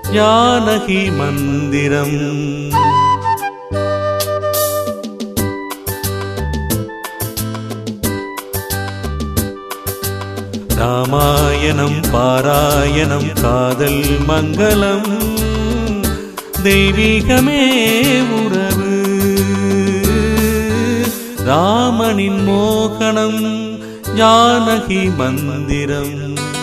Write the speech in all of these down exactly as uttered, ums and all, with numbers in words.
ஜானகி மந்திரம். ராமாயணம் பாராயணம் காதல் மங்களம் தெய்வீகமே உறவு. ராமனின் மோகனம் ஜானகி மந்திரம்.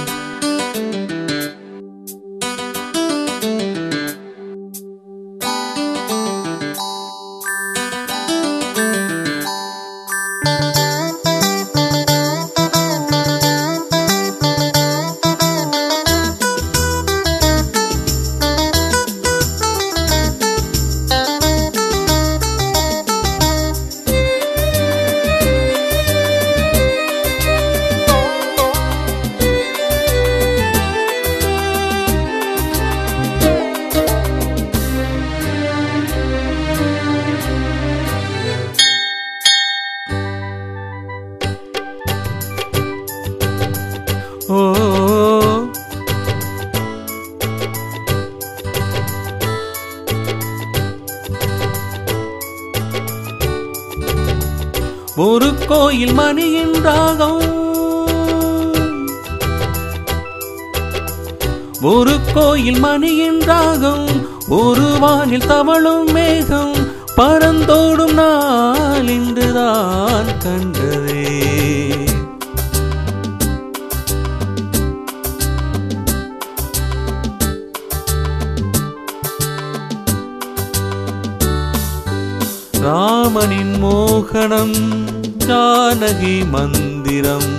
ஓ ஒரு கோயில் மணியின் ராகம், ஒரு கோயில் மணியின் ராகம், ஒரு வானில் தவழும் மேகம், பறந்தோடும் நாள் இன்றுதான் கண்டதே. ராமனின் மோகனம் ஜானகி மந்திரம்.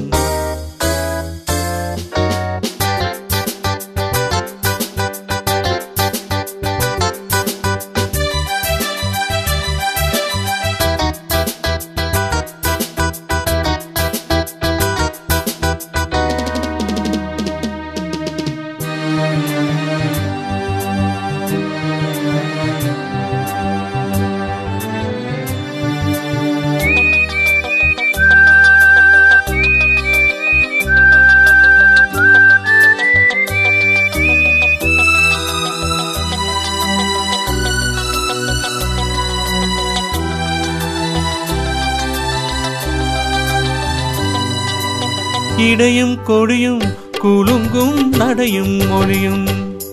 இடையும் கொடியும் குலுங்கும் நடையும் மொழியும்,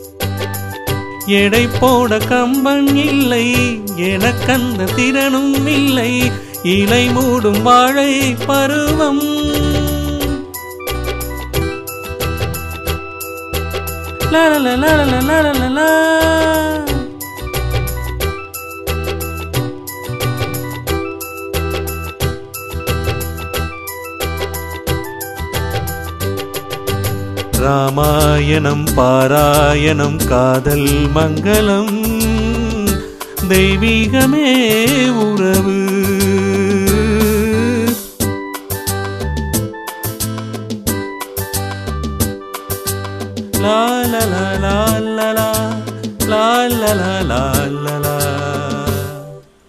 எடை போட கம்பன் இல்லை எனக்கந்த திறனும் இல்லை, இலை மூடும் வாழை பருவம். லலலலலலலலலலா. ராமாயணம் பாராயணம் காதல் மங்களம் தெய்வீகமே உறவு. லா லா லா லா லா லா லா லா லா லா.